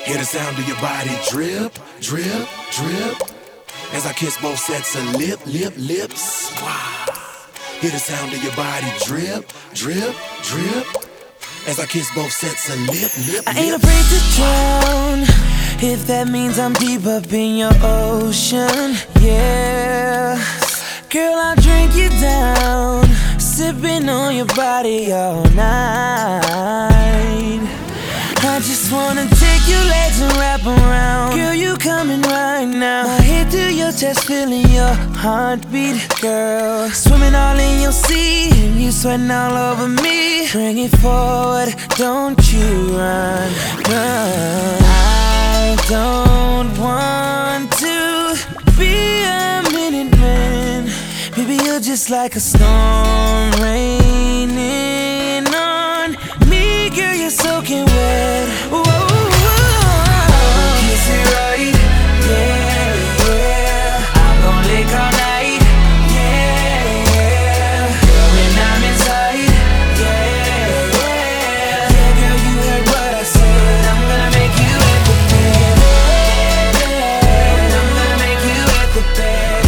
Hear the sound of your body drip, drip, drip. As I kiss both sets of lips. Wow. Hear the sound of your body drip, drip, drip. As I kiss both sets of lips. I ain't afraid to drown, if that means I'm deep up in your ocean, yeah. Girl, I'll drink you down, sipping on your body all night. I just wanna take your legs and wrap around. Girl, you coming right now. My head to your chest, feeling your heartbeat, girl. Swimming all in your sea, and you sweating all over me. Bring it forward, don't you run, run. I don't want to be a minute man. Baby, you're just like a storm raining on me. Girl, you're soaking wet. Whoa, kiss it right, yeah, yeah. I'm gon' lick all night, yeah, yeah. Girl, when I'm inside, yeah, yeah. Yeah, girl, you heard what I said. I'm gonna make you wet the bed. I'm gonna make you wet the bed.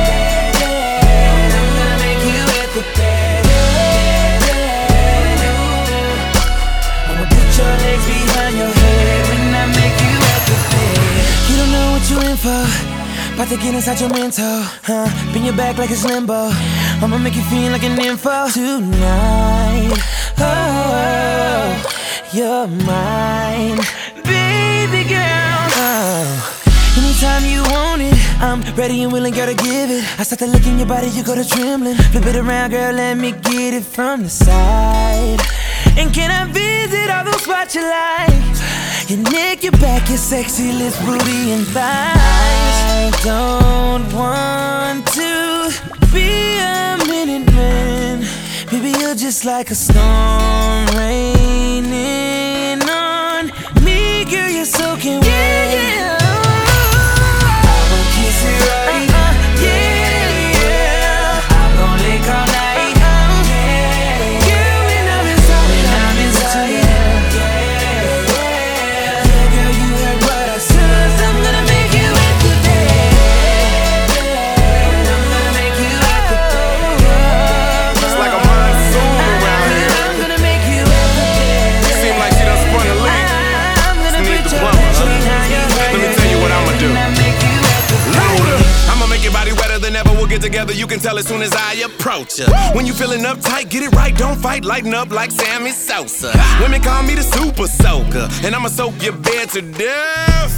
I'm gonna make you wet the bed. I'ma put your legs behind your head when I make you wet the bed. You don't know what you in for, about to get inside your mental, huh? Bend your back like it's limbo. I'ma make you feel like an info tonight. Oh, you're mine, baby girl. Oh, anytime you want it, I'm ready and willing, girl, to give it. I start to look in your body, you go to trembling. Flip it around, girl, let me get it from the side. And can I visit all those spots you like? Your neck, your back, your sexy lips, booty, and thighs. I don't want to be a minute man. Baby, you're just like a storm raining on me. Girl, you're soaking wet. Yeah. I'ma kiss it right, yeah, yeah. I'm gon' lick all night, yeah. Girl, when I'm inside, yeah, yeah. Yeah, girl, you heard what I said. I'm gonna make you wet the bed. I'm gonna make you wet the bed. It's like a monsoon around here. I'm gonna make you wet the bed. Seem like she done spun a leak. I'm gonna Need put the your plumber, legs huh? behind your head. Let me tell you what I'ma do. When I make you wet the bed. Louder. I'ma make your body wetter than ever. We'll get together, you can tell as soon as I approach ya. When you feeling uptight, get it right, don't fight. Lighten up like Sammy Sosa. Women call me the super soaker, and I'ma soak your bed to death.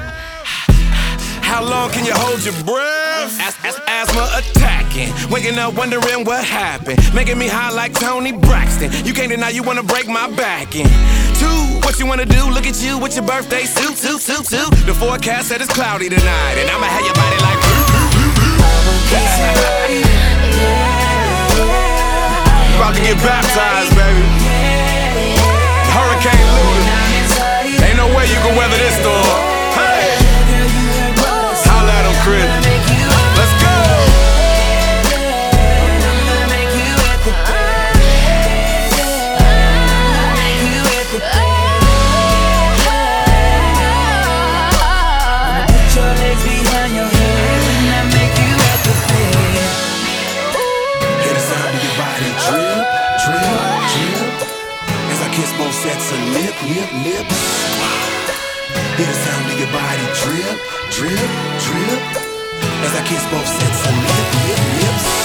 How long can you hold your breath? Asthma attacking, waking up wondering what happened. Making me high like Tony Braxton. You can't deny you wanna break my back in. Two, what you wanna do? Look at you with your birthday suit. The forecast said it's cloudy tonight, and I'ma have your body like Kiss it right, yeah. about to get baptized, baby. Hurricane Luna. Ain't no way you can weather this storm. Hey, holla at 'em, Chris. Let's go. Hear the sound of your body drip, drip, drip. As I kiss both sets of lips. Hear the sound of your body drip, drip, drip. As I kiss both sets of lips.